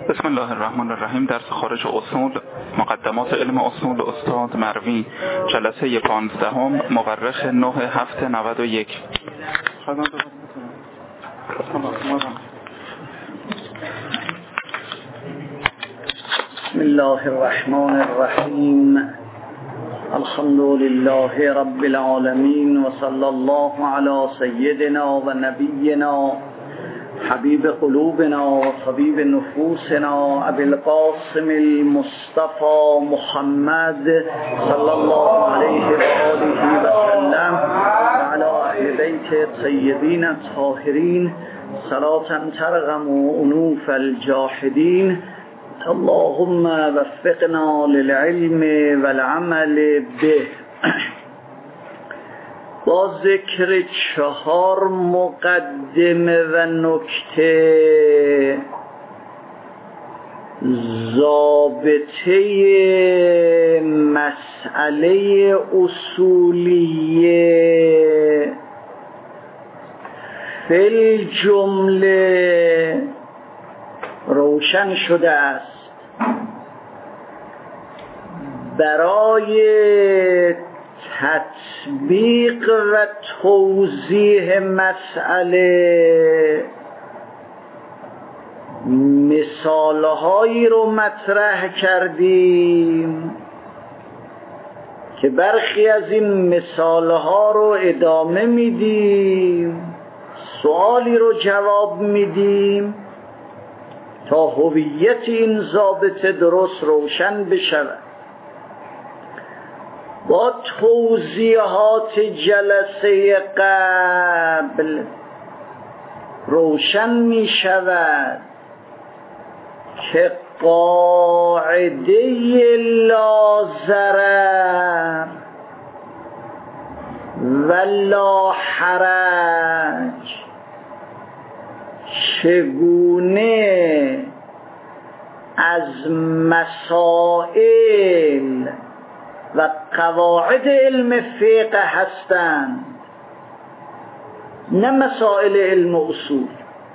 بسم الله الرحمن الرحیم. درس خارج اصول مقدمات علم اصول استاد مروی، جلسه 15 مورخ 9/7/91. بسم الله الرحمن الرحیم. الحمد لله رب العالمین و صلی الله علی سیدنا و نبینا حبیب قلوبنا و طبیب نفوسنا ابی القاسم المصطفى محمد صلی الله علیه و آله و سلم و علی اهل بیت طیبین الطاهرین صلاة ترغم انوف الجاحدین. اللهم وفقنا للعلم والعمل به. با ذکر 4 مقدمه و نکته ضابطه مسئله اصولیه فی الجمله روشن شده است. برای تطبیق و توضیح مسئله مثالهایی رو مطرح کردیم که برخی از این مثالها رو ادامه میدیم، سوالی رو جواب میدیم تا هویت این ضابطه درست روشن بشود. با توضیحات جلسه قبل روشن می شود که قاعده لا ضرر و لا حرج چگونه از مسائل و قواعد علم فقه هستند، نه مسائل علم اصول.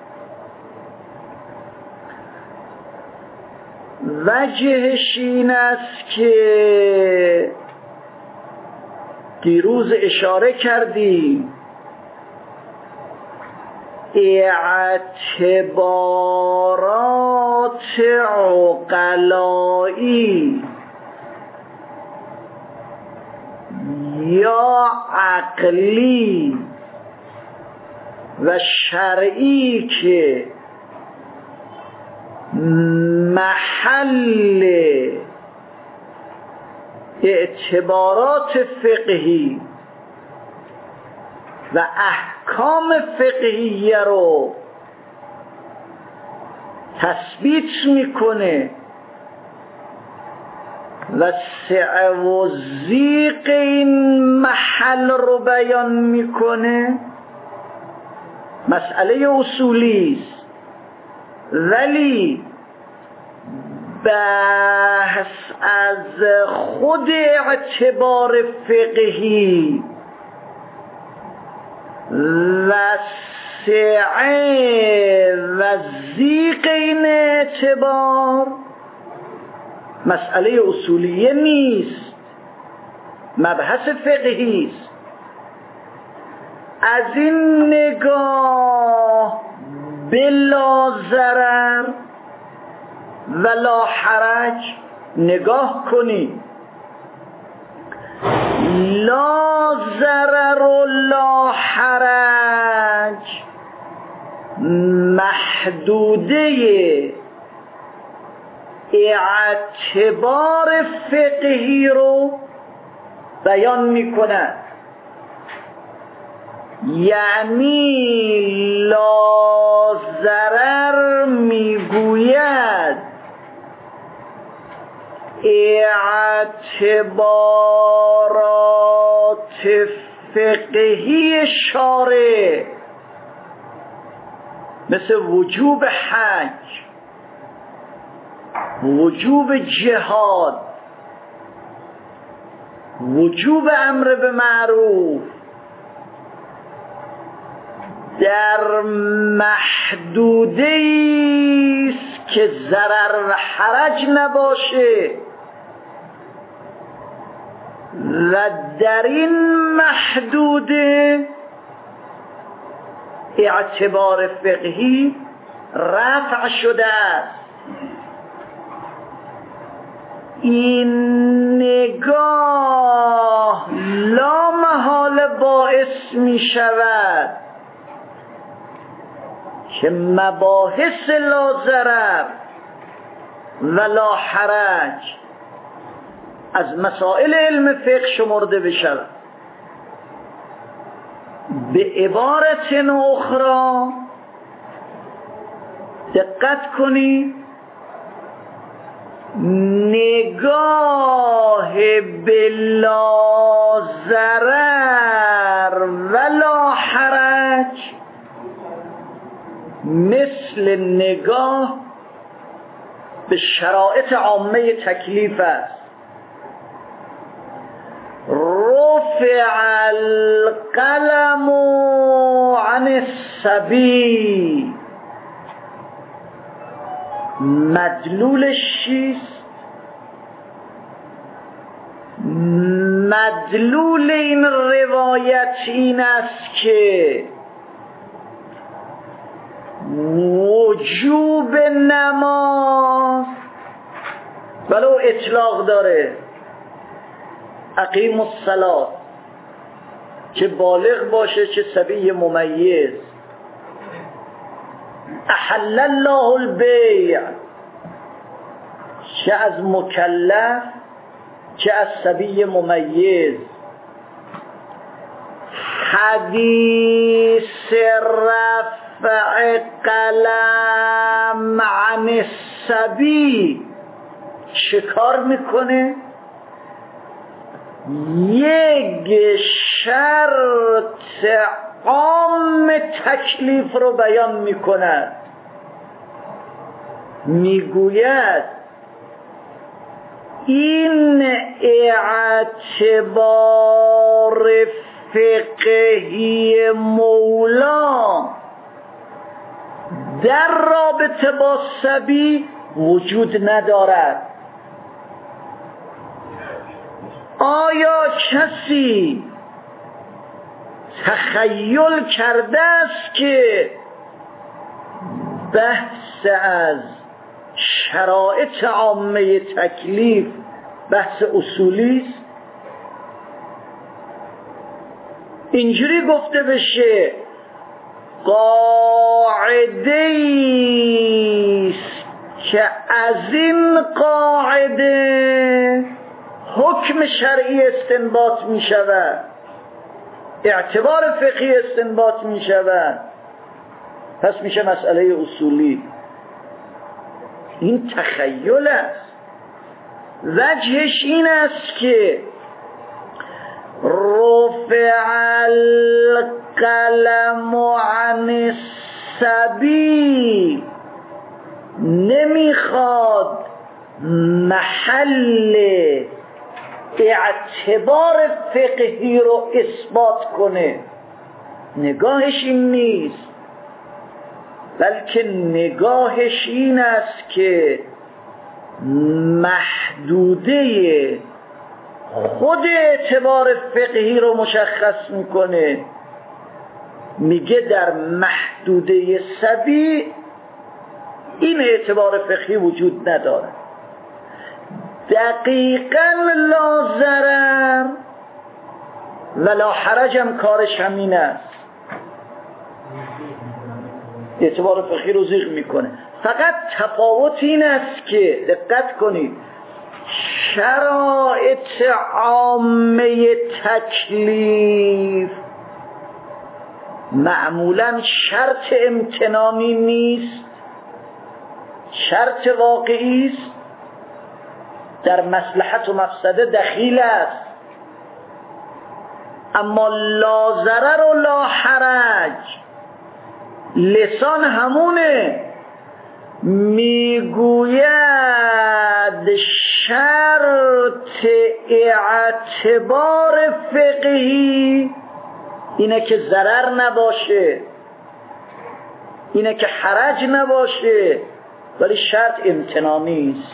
وجهش این است که دیروز اشاره کردیم اعتبارات عقلایی یا عقلی و شرعی که محل اعتبارات فقهی و احکام فقهیه رو تثبیت میکنه و سعه و ضیق این محل رو بیان میکنه، مسئله اصولی است. ولی بحث از خود اعتبار فقهی و سعه و ضیق این اعتبار مسئله اصولیه نیست، مبحث فقهی است. از این نگاه بلا ضرر ولا حرج نگاه کنید. لا ضرر و لا حرج محدوده اعتبار فقهی رو بیان می‌کند. یعنی لا ضرر میگوید اعتبارات فقهی شارع مثل وجوب حج، وجوب جهاد، وجوب امر به معروف در محدوده است که ضرر و حرج نباشه و در این محدوده اعتبار فقهی رفع شده است. این نگاه لا محاله باعث می شود که مباحث لا ضرر و لا حرج از مسائل علم فقه شمرده بشود. به عبارت اخرى دقت کنید، نگاه به لا ضرر و لا حرج مثل نگاه به شرایط عامه تکلیف است. رفع القلم عن الصبی، مدلولش چیست؟ مدلول این روایت این است که وجوب نماز ولو اطلاق داره، اقیم الصلاة، چه بالغ باشه چه صبی ممیز، احل الله البیع، چه از مکلف چه از صبی ممیز. حدیث رفع قلم عن الصبی چه کار میکنه؟ یک شرط عام تکلیف رو بیان میکند. میگوید این اعتبار فقهی مولا در رابطه با صبی وجود ندارد. آیا کسی تخیل کرده است که بحث از شرایط عامه تکلیف بحث اصولی است؟ اینجوری گفته بشه قاعده است که از این قاعده حکم شرعی استنباط می شود، اعتبار فقهی استنباط می شود، پس میشه مسئله اصولی. این تخیل است. وجهش این است که رفع القلم عن الصبی نمیخواد محل اعتبار فقهی رو اثبات کنه، نگاهش این نیست، بلکه نگاهش این است که محدوده خود اعتبار فقهی رو مشخص میکنه. میگه در محدوده صبی این اعتبار فقهی وجود نداره. دقیقاً لا ضرر و لا حرج هم کارش همین است، اعتبار فقهی رو زیغ میکنه. فقط تفاوت این است که دقت کنید شرایط عامه تکلیف معمولاً شرط امتنانی نیست، شرط واقعی است، در مصلحت و مفسده دخیل است. اما لا ضرر و لا حرج لسان همونه، میگوید شرط اعتبار فقهی اینه که ضرر نباشه، اینه که حرج نباشه، ولی شرط امتناع نیست.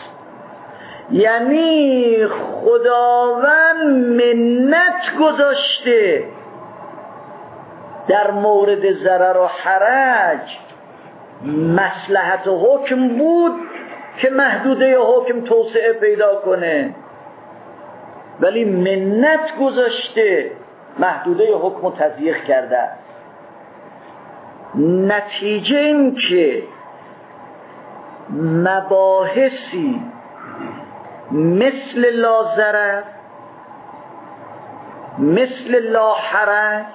یعنی خداوند منت گذاشته در مورد ضرر و حرج، مصلحت و حکم بود که محدوده حکم توسعه پیدا کنه، ولی منت گذاشته محدوده حکم رو تضییق کرده. نتیجه این که مباحثی مثل لا ضرر، مثل لا حرج،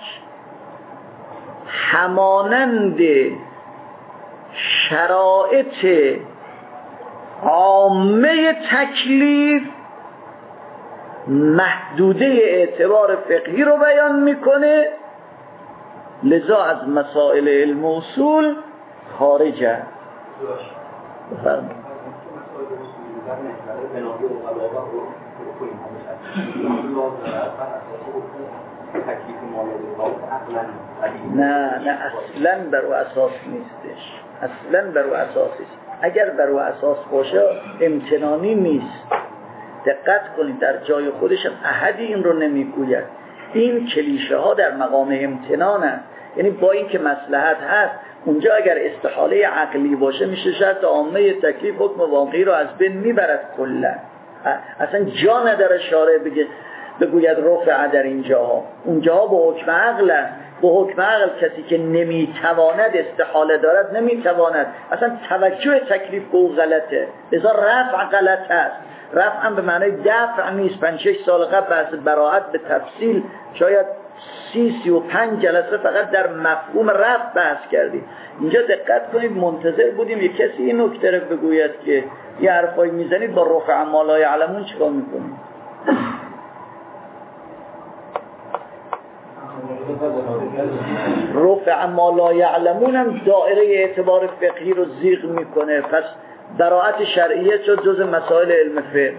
همانند شرایط عامه تکلیف محدوده اعتبار فقهی رو بیان میکنه، لذا از مسائل علم و اصول خارجه. بفرمایید. نه اصلا بر او اساس نیستش، اصلا بر او اساس نیست. اگر بر او اساس باشه امتنانی نیست. دقت کنید در جای خودش احدی این رو نمیگوید. این کلیشه ها در مقام امتنانه، یعنی با این که مصلحت هست اونجا اگر استحاله عقلی باشه میشه شرط عامه تکلیف حکم واقعی رو از بین میبرد کلا. اصلا جا نداره شارع بگوید رفع در اینجاها. اونجاها با حکم عقل است. با حکم عقل کسی که نمیتواند استحاله دارد نمیتواند، اصلا توجه تکلیف به او غلطه، لذا رفع غلط است. رفع هم به معنی دفع نیست. 5-6 سال قبل بحث براءت به تفصیل شاید 35 جلسه فقط در مفهوم رفع بحث کردیم. اینجا دقت کنید منتظر بودیم یک کسی این نکته رو بگوید که یه حرفایی میزنید با رفع ما لا یعلمون چیکار میکنید؟ رفع ما لا یعلمون هم دائره اعتبار فقهی رو زیغ میکنه. پس براءت شرعیه شد جز مسائل علم فقه.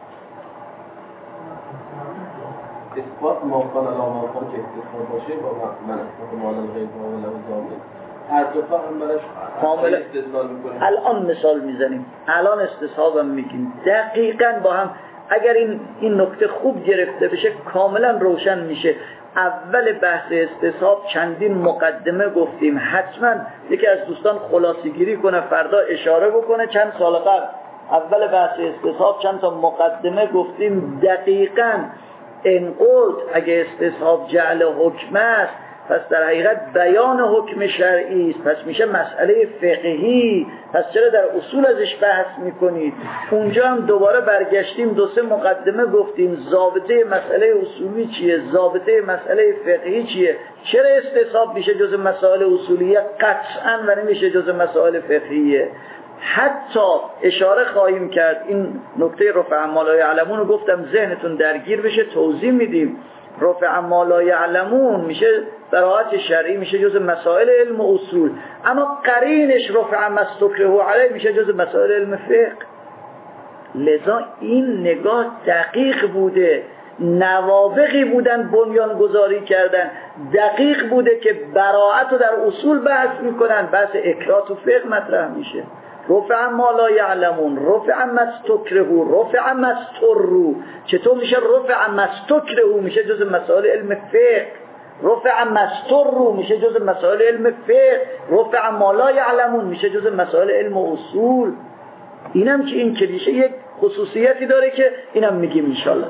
اثبات ما کان لا ما کان که اثبات باشه با من احتمال غیر قابل ضابط هر دو تا هم براش کامل استدلال میکنیم. الان مثال میزنیم، الان استصحابم میگیم، دقیقاً با هم اگر این نکته خوب گرفته بشه کاملا روشن میشه. اول بحث استصحاب چندین مقدمه گفتیم، حتما یکی از دوستان خلاصه گیری کنه فردا اشاره بکنه. چند سال قبل اول بحث استصحاب چند تا مقدمه گفتیم. دقیقاً انقلت اگه استصحاب جعل حکم است پس در حقیقت بیان حکم شرعی است، پس میشه مسئله فقهی. پس چرا در اصول ازش بحث میکنید؟ اونجا هم دوباره برگشتیم 2-3 مقدمه گفتیم ضابطه مسئله اصولی چیه، ضابطه مسئله فقهی چیه، چرا استصحاب میشه جز مسائل اصولیه قطعا و نمیشه جز مسائل فقهیه. حتی اشاره خواهیم کرد این نکته رفع ما لا یعلمون رو گفتم ذهنتون درگیر بشه توضیح میدیم. رفع ما لا یعلمون میشه براءت شرعی، میشه جز مسائل علم و اصول، اما قرینش رفع ما استکره علیه میشه جز مسائل علم فقه. لذا این نگاه دقیق بوده، نوابغی بودن بنیان گذاری کردن، دقیق بوده که براءت رو در اصول بحث میکنن، بحث اکراه و فقه مطرح میشه. رفع ما لا یعلمون، رفع ما استکره، رفع ما استروا. چطور میشه رفع ما استکره میشه جز مسائل علم فقه، رفع ما استروا میشه جز مسائل علم فقه، رفع ما لا یعلمون میشه جز مسائل علم و اصول. اینم که این کلیشه یک خصوصیتی داره که اینم میگیم انشالله.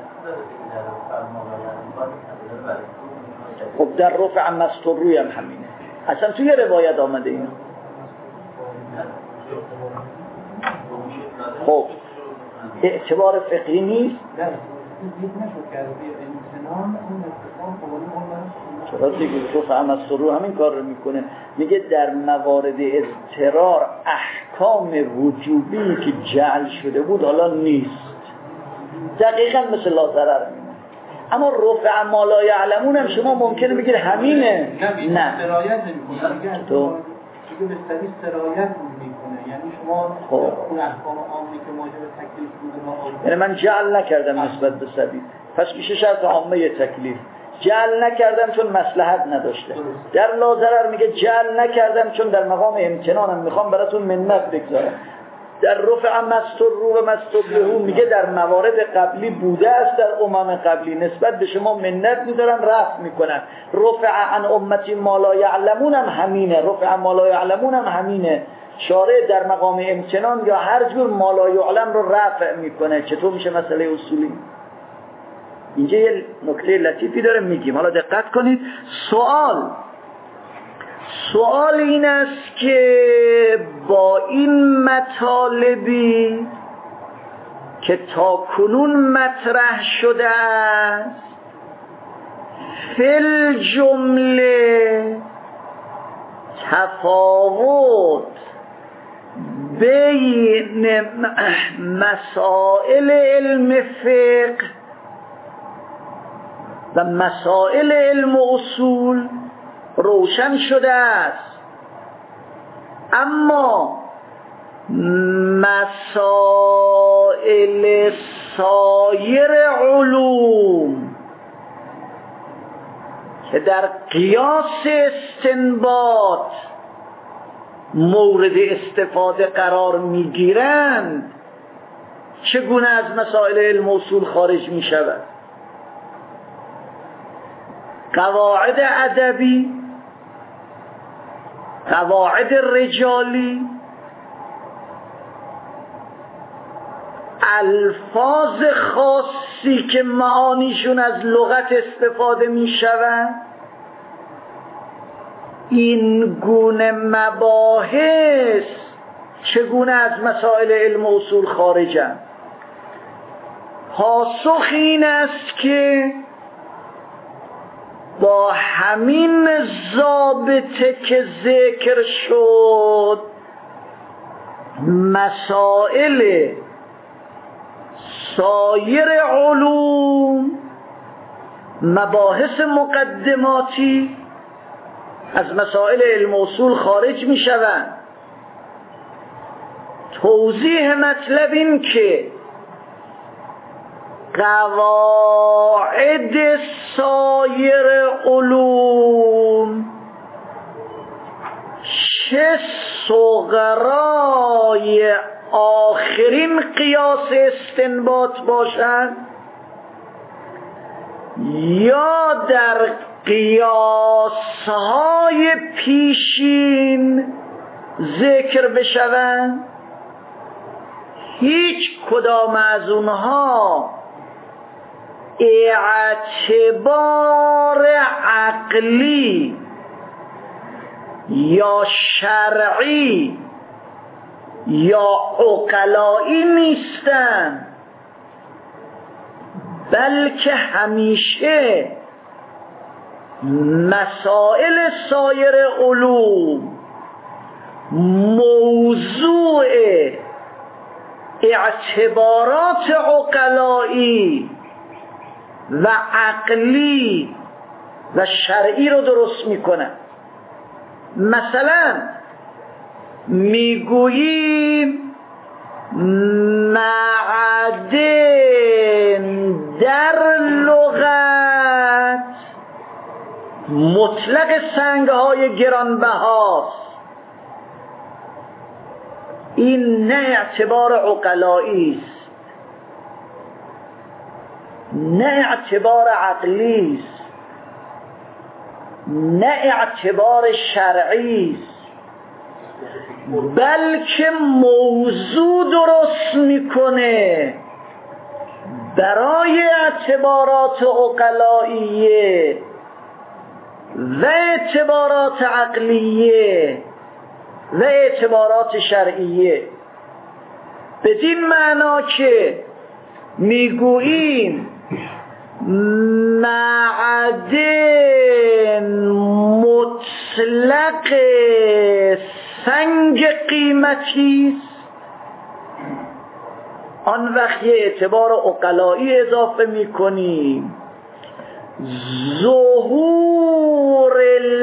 خب در رفع ما استروا هم همینه، اصلا توی روایت آمده اینه. خب اعتبار فقهی نیست. چرا دیگه رفع ما استروا همین کار رو میکنه. میگه در موارد اضطرار احکام وجوبی که جعل شده بود حالا نیست، دقیقاً مثل لا ضرر میمونه. اما رفع ما لا یعلمون هم شما ممکنه بگید همینه. نه سرایت نمیکنه تو به سری سرایت میکنه، یعنی شما اون احکام عامی که موجب تکلیف بوده ما یعنی من جعل نکردم نسبت به سبیل، پس میشه شرط عامه تکلیف. جعل نکردم چون مصلحت نداشته. در لا ضرر میگه جعل نکردم چون در مقام امتنانم، میخوام براتون منت بگذارم. در رفع مستر رو و مستر له میگه در موارد قبلی بوده است، در امم قبلی نسبت به شما منت میذارم، رفع میکنم. رفع عن امتی ما لا یعلمون هم همینه، رفع ما لا یعلمون هم همینه. شارع در مقام امتنان یا هر جور ما لا یعلم رو رفع میکنه. چطور میشه مسئله اصولی؟ اینجا یه نکته لطیفی داره میگیم، حالا دقت کنید. سوال این است که با این مطالبی که تا کنون مطرح شده است، فی جمله تفاوت بین مسائل علم فقه و مسائل علم اصول روشن شده است، اما مسائل سایر علوم که در قیاس استنباط مورد استفاده قرار میگیرند چگونه از مسائل علم اصول خارج می شود؟ قواعد ادبی، قواعد رجالی، الفاظ خاصی که معانیشون از لغت استفاده می شود، این گونه مباحث چگونه از مسائل علم و اصول خارجند؟ پاسخ این است که با همین ضابطه که ذکر شد، مسائل سایر علوم، مباحث مقدماتی از مسائل علم و اصول خارج می شوند. توضیح مطلب این که قواعد سایر علوم چه صغرای آخرین قیاس استنباط باشند یا در قیاس‌های پیشین ذکر بشوند، هیچ کدام از اونها اعتبار عقلی یا شرعی یا عقلایی نیستند، بلکه همیشه مسائل سایر علوم موضوع اعتبارات عقلایی و عقلی و شرعی رو درست میکنن. مثلا میگوییم معدن در لغت مطلق سنگهای گرانبهاست. این نه اعتبار عقلایی است، نه اعتبار عقلی است، نه اعتبار شرعی است، بلکه موضوع درست میکنه برای اعتبارات عقلاییه و اعتبارات عقلیه و اعتبارات شرعیه. بدین معنا که میگوییم معدن مطلق سنگ قیمتی است، آن وقت یه اعتبار عقلایی اضافه میکنیم. ظهور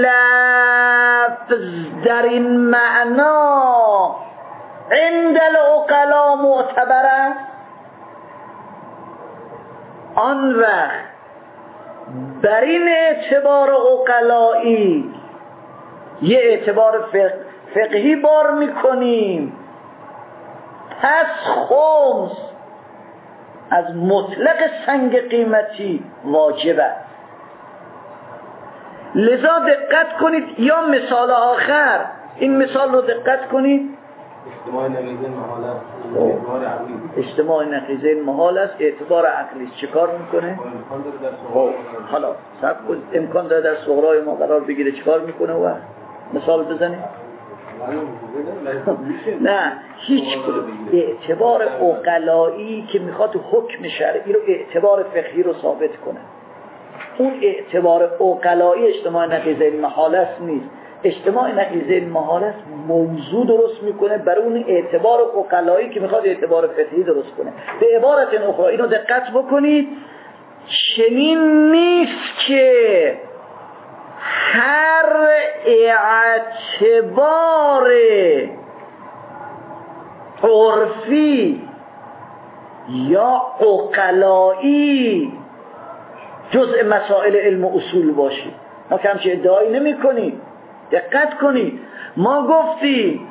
لفظ در این معنا عند العقلا معتبر است، آن وقت بر این اعتبار عقلایی یه اعتبار فقهی بار میکنیم. پس خمس از مطلق سنگ قیمتی واجب است. لذا دقت کنید. یا مثال آخر، این مثال رو دقت کنید. اجتماع نقیضه محال است، اعتبار عقلی. اجتماع نقیضه محال است، اعتبار عقلی. چه کار میکنه؟ حالا صبر کنید. امکان داره در صغرای ما قرار بگیره. چه کار میکنه و مثال بزنید؟ نه، هیچ اعتبار عقلایی که میخواد حکم شرعی رو اعتبار فقهی رو ثابت کنه. اون اعتبار عقلایی اجتماع نقیضه المحال است نیست. اجتماع نقیضه المحال است موضوع درست میکنه برای اون اعتبار عقلایی که میخواد اعتبار فقهی درست کنه. به عبارت اخرى اینو دقت بکنید. چنین نیست که هر اعتبار عرفی یا عقلایی جزء مسائل علم و اصول باشید. ما که همچه ادعایی نمی کنیم. دقت کنید. ما گفتیم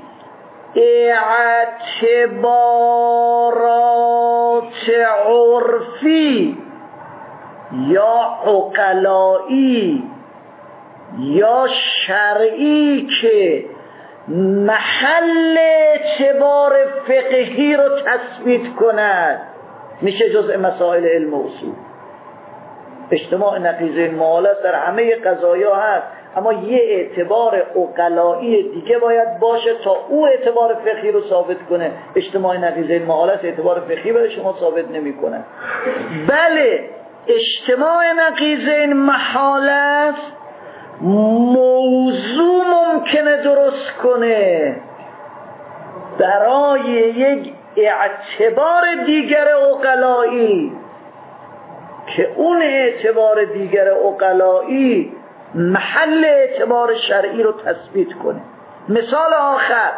اعتبارات عرفی یا عقلایی یا شرعی که محل اعتبار فقهی رو تثبیت کند میشه جزء مسائل علم و اصول. اجتماع نقیضه المحال است در همه قضایا هست، اما یه اعتبار عقلایی دیگه باید باشه تا او اعتبار فقهی رو ثابت کنه. اجتماع نقیضه المحال است اعتبار فقهی برای شما ثابت نمیکنه. بله، اجتماع نقیضه المحال است موضوع ممکنه درست کنه برای یک اعتبار دیگر عقلایی که اون اعتبار دیگر عقلایی محل اعتبار شرعی رو تثبیت کنه. مثال آخر،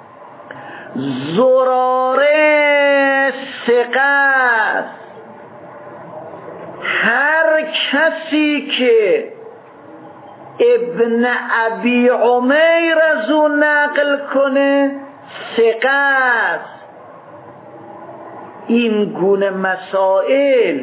زراره ثقه. هر کسی که ابن ابی عمیر از اون نقل کنه ثقه. این گونه مسائل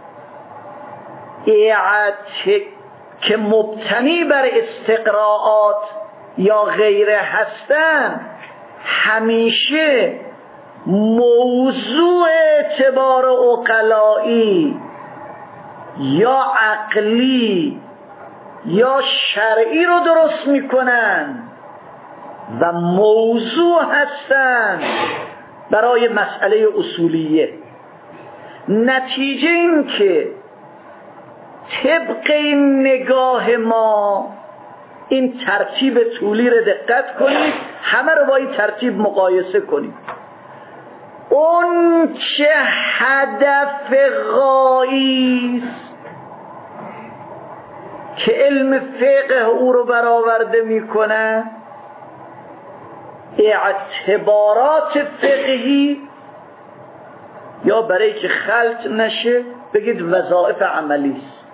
که مبتنی بر استقراءات یا غیره هستن همیشه موضوع اعتبار عقلایی یا عقلی یا شرعی رو درست میکنن و موضوع هستن برای مسئله اصولیه. نتیجه این که طبق این نگاه ما این ترتیب طولی رو دقت کنید، همه رو با این ترتیب مقایسه کنید. اون چه هدف غایی که علم فقه او رو برآورده میکنه اعتبارات فقهی، یا برای که خلط نشه بگید وظایف عملی است.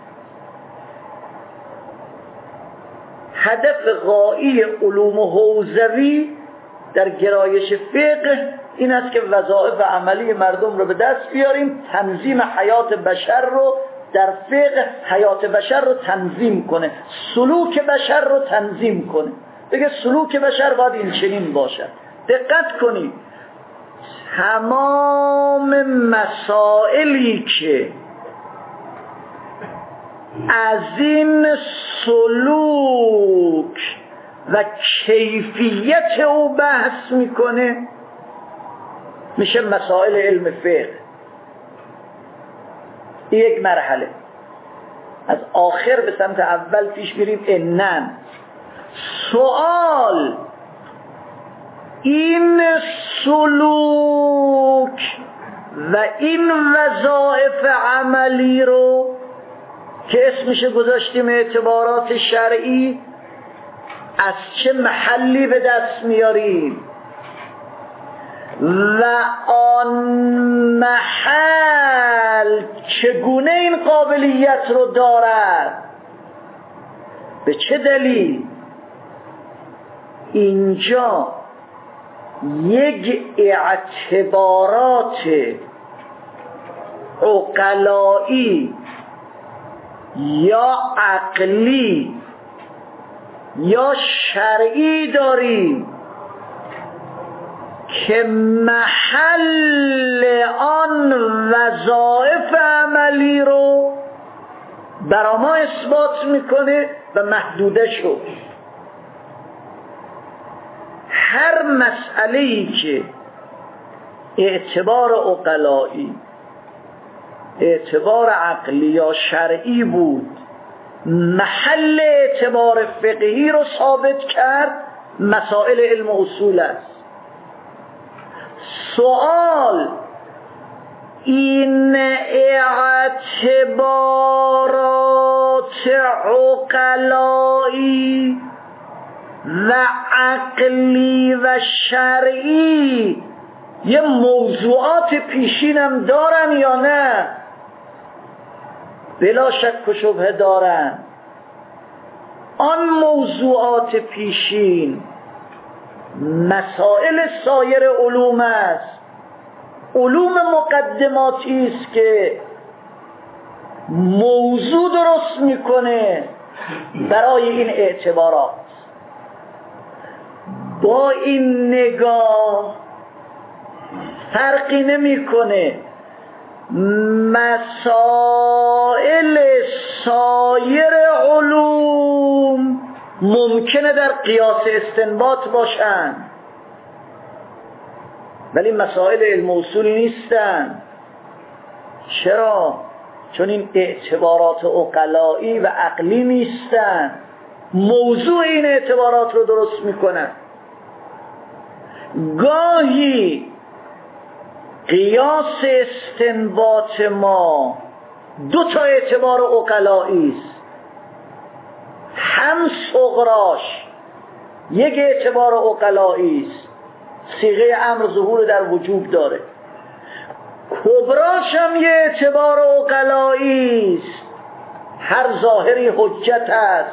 هدف غایی علوم حوزوی در گرایش فقه این است که وظایف عملی مردم رو به دست بیاریم، تنظیم حیات بشر رو در فقه حیات بشر رو تنظیم کنه، سلوک بشر رو تنظیم کنه. بگه سلوک بشر باید این چنین باشد. دقت کنید، تمام مسائلی که از این سلوک و کیفیت او بحث میکنه میشه مسائل علم فقه. یک مرحله از آخر به سمت اول پیش میریم. انن سوال این سلوک و این وظایف عملی رو که اسمش گذاشتیم اعتبارات شرعی از چه محلی به دست میاریم و آن محل چگونه این قابلیت رو دارد به چه دلیل؟ اینجا یک اعتبارات عقلایی یا عقلی یا شرعی داریم که محل آن وظایف عملی رو برای ما اثبات میکنه و محدوده شد. هر مسئله‌ای که اعتبار عقلایی، اعتبار عقلی یا شرعی بود، محل اعتبار فقهی رو ثابت کرد، مسائل علم اصول است. سوال این اعتبارات عقلایی و عقلی و شرعی یه موضوعات پیشینم دارن یا نه؟ بلا شک و شبهه دارن. آن موضوعات پیشین مسائل سایر علوم است، علوم مقدماتی است که موضوع درست میکنه برای این اعتبارات. با این نگاه فرقی نمیکنه مسائل سایر علوم ممکنه در قیاس استنباط باشند، ولی مسائل علم اصول نیستن. چرا؟ چون این اعتبارات عقلایی و عقلی نیستن، موضوع این اعتبارات رو درست میکنن. گاهی قیاس استنباط ما دو تا اعتبار عقلایی است، هم صغراش یک اعتبار عقلایی است، صیغه امر ظهور در وجوب داره، کبراش هم یه اعتبار عقلایی است، هر ظاهری حجت است.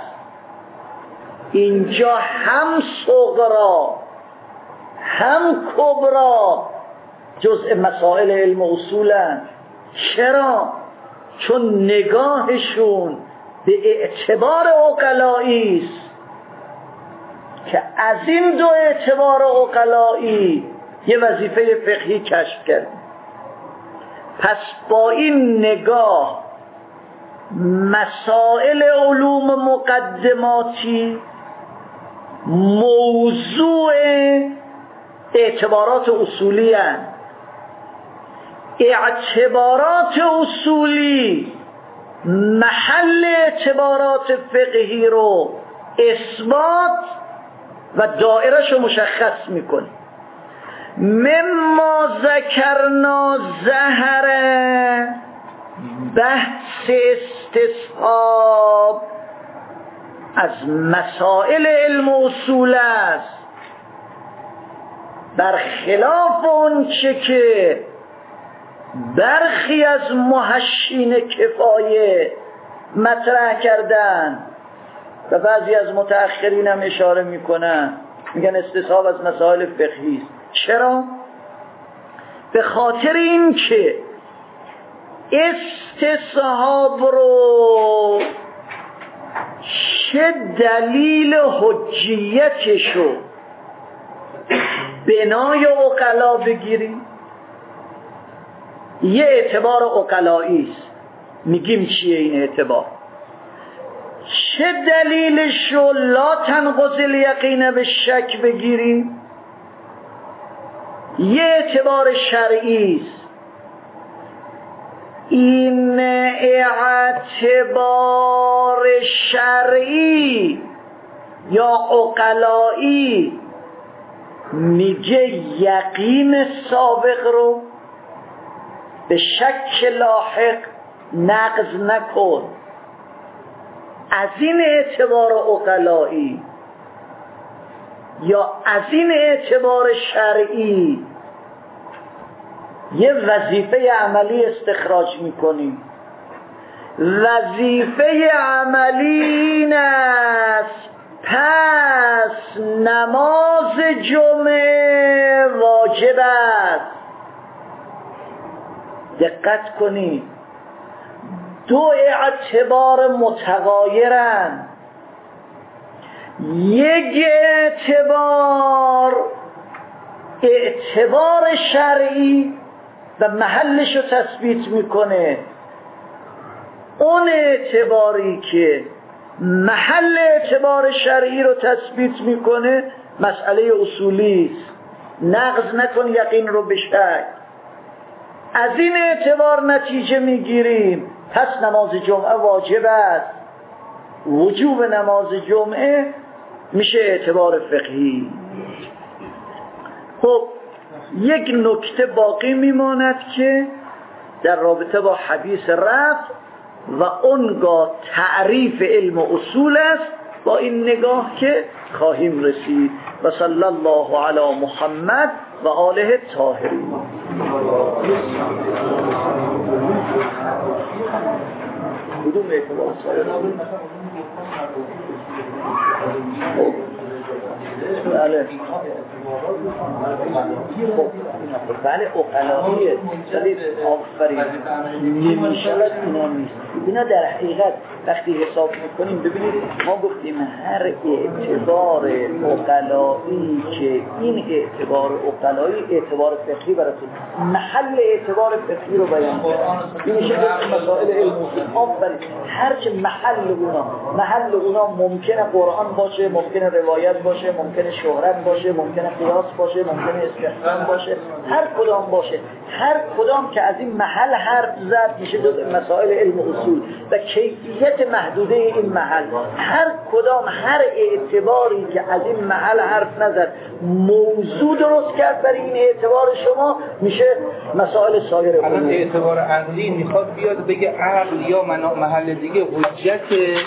اینجا هم صغرا هم کبرا جزء مسائل علم اصولن. چرا؟ چون نگاهشون به اعتبار عقلایی است که از این دو اعتبار عقلایی یه وظیفه فقهی کشف کرد. پس با این نگاه مسائل علوم مقدماتی موضوع اعتبارات اصولی هستند. اعتبارات اصولی محل اعتبارات فقهی رو اثبات و دایرش رو مشخص میکنه. مما ذکرنا ظهر بحث استصحاب از مسائل علم اصول است، برخلاف اون چه که برخی از محشین کفایه مطرح کردن و بعضی از متأخرین هم اشاره میکنن، میگن استصحاب از مسائل فقهی است. چرا؟ به خاطر این که استصحاب رو چه دلیل حجیتشو بنای عقلا بگیری، یه اعتبار عقلایی است. میگیم چیه این اعتبار؟ چه دلیلشو لا تنقض الیقین به شک بگیری، یه اعتبار شرعی است. این اعتبار شرعی یا عقلایی میگه یقین سابق رو به شک لاحق نقض نکن. از این اعتبار عقلایی یا از این اعتبار شرعی یه وظیفه عملی استخراج میکنیم. وظیفه عملی این است پس نماز جمعه واجب است. دقت کنید، دو اعتبار متغایرند. یک اعتبار شرعی و محلش رو تثبیت میکنه. اون اعتباری که محل اعتبار شرعی رو تثبیت میکنه مسئله اصولی است. نقض نکن یقین رو به شک. از این اعتبار نتیجه میگیریم پس نماز جمعه واجب است. وجوب نماز جمعه میشه اعتبار فقهی. خب یک نکته باقی میماند که در رابطه با حدیث رفع و اونگاه تعریف علم و اصول است. با این نگاه که خواهیم رسید. و صلی الله علی محمد و آله الطاهرین. کدوم اعتبار بله بله اقلاییه ولی آفرین نمیشود اینا نیست. اینا در حقیقت وقتی حساب میکنیم ببینید ما گفتیم هر اعتبار اقلایی که این اعتبار اقلایی اعتبار فقهی براتون محل اعتبار فقهی رو بیان کرد. این میشه مسائل علمی. آفرین هر که محل اونا ممکنه قرآن باشه، ممکنه روایت باشه، ممکنه شهرت باشه، ممکنه قیاس باشه، ممکنه استحسان باشه، هر کدام باشه، هر کدام که از این محل حرف زد میشه جز مسائل علم و اصول و کیفیت محدوده این محل. هر کدام هر اعتباری که از این محل حرف نزد موضوع درست کرد برای این اعتبار شما میشه مسائل سایر علوم. الان اعتبار عقلی میخواد بیاد بگه عقل یا محل دیگه حجت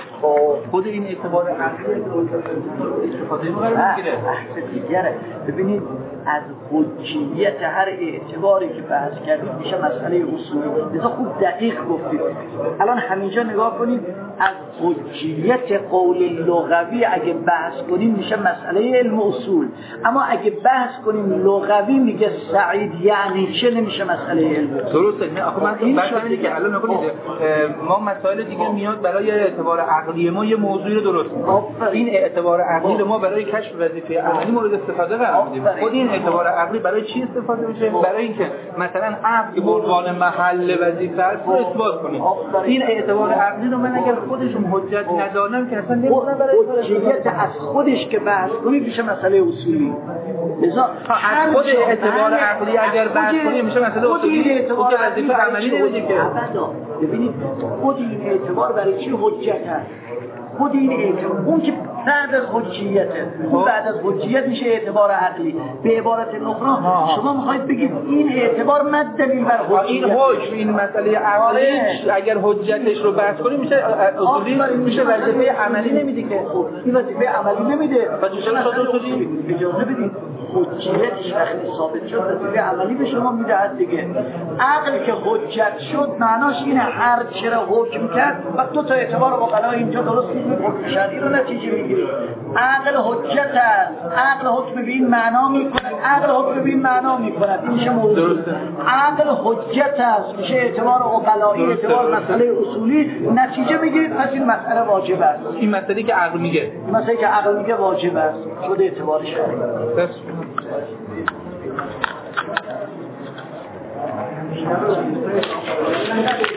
خود این اعتبار عقلی استفاده می‌کنه. دیگره. ببینید از حجیت هر اعتباری که بحث کردیم میشه مسئله اصولی. لذا خوب دقیق گفتید. الان همینجا نگاه کنید از حجیت قول لغوی اگه بحث کنیم میشه مسئله علم و اصول. اما اگه بحث کنیم لغوی میگه سعید یعنی چه نمیشه مسئله علم و اصول. درسته. آخه من این شاملی که الان نکنید ما مسائل دیگه میاد برای اعتبار عقلی ما یه موضوعی رو درست می‌کنیم. این اعتبار عقلی ما برای کشف وظیفه عملی مورد استفاده قرار میدیم. خود این اعتبار عقلی برای چی استفاده میشه؟ برای اینکه مثلا عقل که به عنوان محل وظیفه است رو اثبات کنیم. این اعتبار عقلی رو من اگر خودشون حجت ندانم که اصلا نمیتونم برای حجیت از خودش که بحث کنیم میشه مسئله اصولی. لذا هر خود اعتبار عقلی اگر بحث کنیم میشه مسئله اصولی. خود وظیفه عملی نمیشه که ببینید خود این اعتبار برای چی حجت است؟ خود این اعتبار اون که بعد از حجیته، اون بعد از حجیت میشه اعتبار عقلی. به عبارت اخرى شما میخواید بگید این اعتبار مد دلیل بر حجیت. این حکم این مسئله عقلی اگر حجتش رو بحث کنیم میشه اصولی، میشه وظیفه عملی نمیده که. این وظیفه عملی نمیده. و چرا شده اصولی؟ اجازه بدید حجیتش وقتی ثابت شد وظیفه عملی به شما میدهد دیگه. عقل که حجت شد معناش اینه هر چرا حکم کرد و دو تا اعتبار عقلا اینجا درست میگید حکم شرعی رو نتیجه میگیرید. عقل حجت است، عقل حکم به این معنا میکند، عقل حکم به این معنا میکند. این میشه موضوع. عقل حجت است میشه اعتبار عقلایی، اعتبار مسئله اصولی، نتیجه میگیرید پس این مسئله واجب است. این مسئله که عقل میگه، این مسئله که عقل میگه واجب است شده اعتبار شرعی.